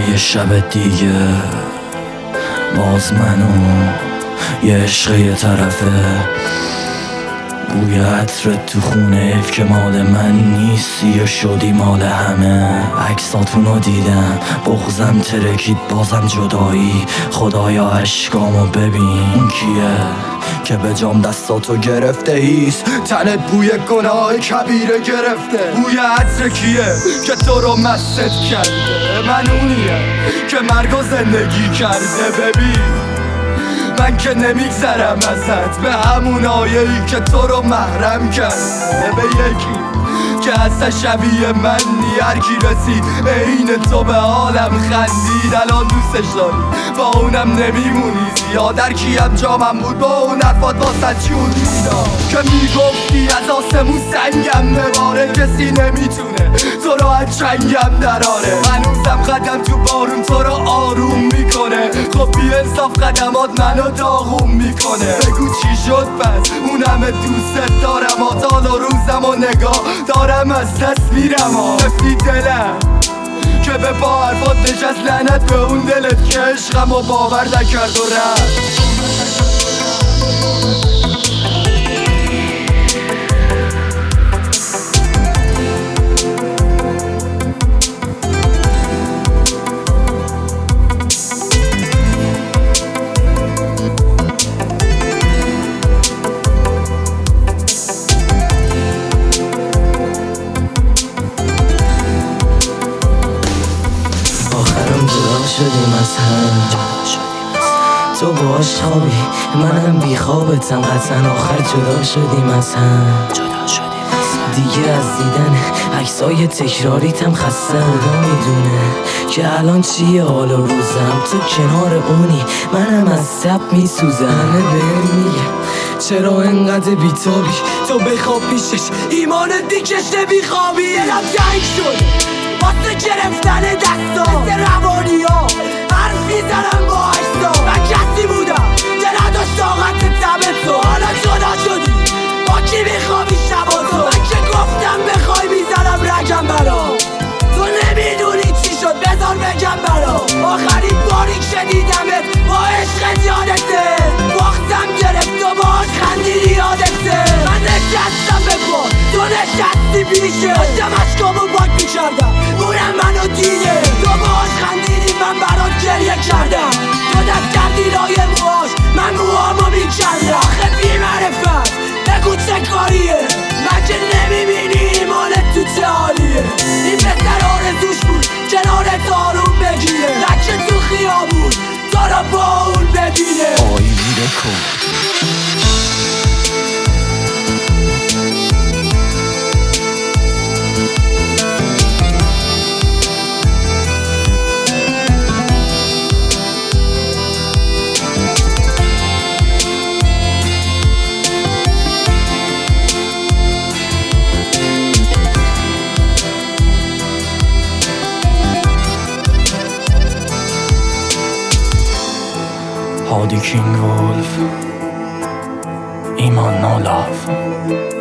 یه شب دیگه باز منو یه عشق یه طرفه، بوی عطرت تو خونه ایف که مال من نیستی و شدی مال همه. عکساتونو دیدم بغزم ترکید بازم جدایی، خدایا عشقامو ببین. اون کیه که به جام دستاتو گرفته ایست؟ تنت بوی گناه کبیره گرفته. بوی عطر کیه که تو رو مست کرده؟ من اونیم که مرگ و زندگی کرده. ببین من که نمیگذرم ازت، به همون آیه‌ای که تو رو محرم کرده. به یکی که اصلا شبیه من نی، هر کی رسید عین تو به حالم خندید. الان دوستش داری با اونم نمیمونی زیاد، هر کیم جامم بود با اون حرفات واسه چون میدا که میگفتی از آسمون سنگم بباره، کسی نمیتونه تو رو از چنگم دراره. هنوزم قدم تو بارون تو رو آروم میکنه، خب بی انصاف قدمات منو داغون میکنه. بگو چی شد پس اون همه دوست دارم، آتال و روزم و نگاه دارم از دست میرم. رفتی دلم که به با حرفات نشست لعنت به اون دلت که عشقم و باور نکرد و رفت. شدیم از هم، تو باش خوابی منم بی خوابتم، قطعا آخر جدا شدیم از هم. دیگه از دیدن عکسای تکراریتم خسته خدا میدونه که الان چیه حال و روزم. تو کنار اونی منم از تب میسوزم. همه بهم میگه چرا انقدر بیتابی، تو بخواب پیشش ایمانت دیکشه بیخوابی. دلم تنگ شد واسه گرفتن دستا، مثل روانی ها حرف میزنم با عکسا. من کسی بودم که نداشت طاقت تب تو، حالا جدا شدی با کی میخوابی شبا تو. من که گفتم بخوای میزنم رگم برا، تو نمیدونی چی شد بذار بگم برا. آخرین باری که دیدمت با عشقت یادته، وقتم گرفت و باهاش خندیدی یادته. من نشستم به پا تو نشستی پیشه، داشتم عشقامو پاک میکردم اونم منو دیده. تو باهاش خندیدی من برات گریه کردم، تو دست کردی لای موهاش من موهامو میکردم. آخه بی معرفت بگو چه کاریه، من که نمیبینی ایمانت تو چه حالیه. این پسر آرزوش بود کنارت آروم بگیره، لکه تو خیابون تو رو با اون ببینه. آینه کن هادی کینگ ولف، ایمان نو لاف.